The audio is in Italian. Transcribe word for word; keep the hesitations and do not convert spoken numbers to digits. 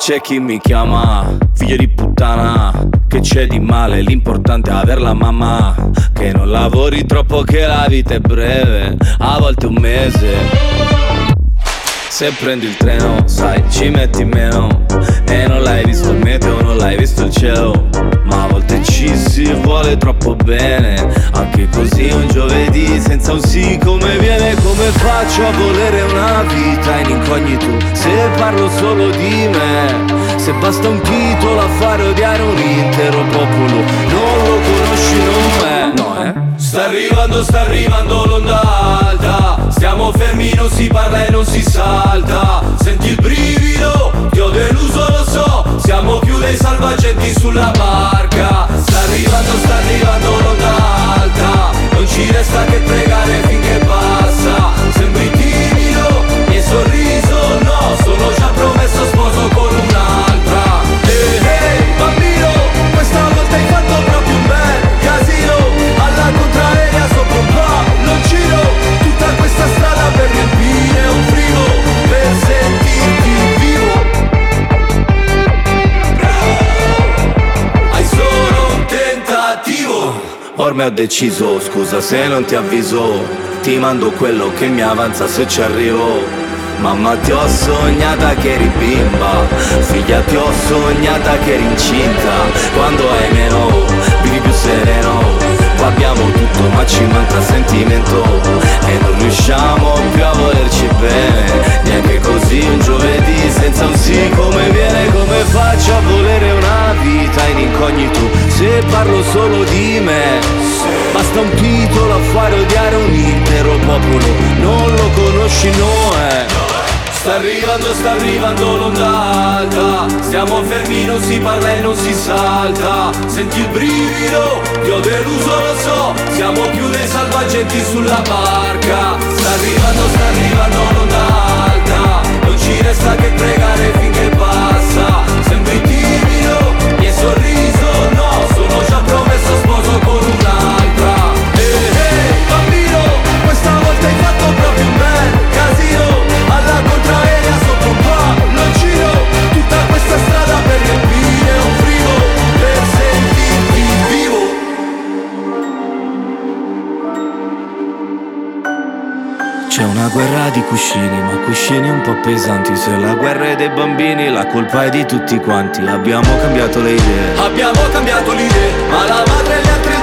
c'è chi mi chiama figlio di puttana, che c'è di male, l'importante è averla mamma. Che non lavori troppo, che la vita è breve, a volte un mese. Se prendi il treno, sai, ci metti meno. E non l'hai visto il meteo, non l'hai visto il cielo. Ma a volte ci si vuole troppo bene. Anche così un giovedì senza un sì come viene. Come faccio a volere una vita in incognito se parlo solo di me? Se basta un titolo a fare odiare un intero popolo. Non lo conosci, non è, no eh? Sta arrivando, sta arrivando l'onda alta. Stiamo fermi, non si parla e non si salta. Senti il brivido, ti ho deluso, lo so. Siamo più dei salvagenti sulla barca. Sta arrivando, sta arrivando l'onda alta. Non ci resta che pregare finché passa. Sembri timido, mio sorriso no. Sono già promesso sposo con un'altra. Ehi, hey, hey, bambino, questa volta hai fatto proprio un bel casino. Alla contraerea sopra un palloncino. Tutta questa strada per riempire un frigo, per sentirti vivo. Hai solo un tentativo. Ormai ho deciso, scusa se non ti avviso. Ti mando quello che mi avanza se ci arrivo. Mamma ti ho sognata che eri bimba, figlia ti ho sognata che eri incinta. Quando hai meno, vivi più sereno. Qua abbiamo tutto ma ci manca sentimento. E non riusciamo più a volerci bene. Neanche così un giovedì senza un sì come viene. Come faccio a volere una vita in incognito se parlo solo di me? Basta un titolo a fare odiare un intero popolo. Non lo conosci, no è? Sta arrivando, sta arrivando l'onda alta. Stiamo fermi, non si parla e non si salta. Senti il brivido, ti ho deluso, lo so. Siamo più dei salvagenti sulla barca. Sta arrivando, sta arrivando l'onda alta. Non ci resta che pregare finché passa. Sembri timido, mio sorriso no. Sono già promesso sposo con un'altra. Ehi, hey, hey, bambino, questa volta hai fatto proprio un bel casino. Alla contraerea sopra un palloncino. Tutta questa strada per riempire un frigo, per sentirti vivo. C'è una guerra di cuscini, ma cuscini un po' pesanti. Se la guerra è dei bambini, la colpa è di tutti quanti. Abbiamo cambiato le idee, abbiamo cambiato le idee, ma la madre e le altre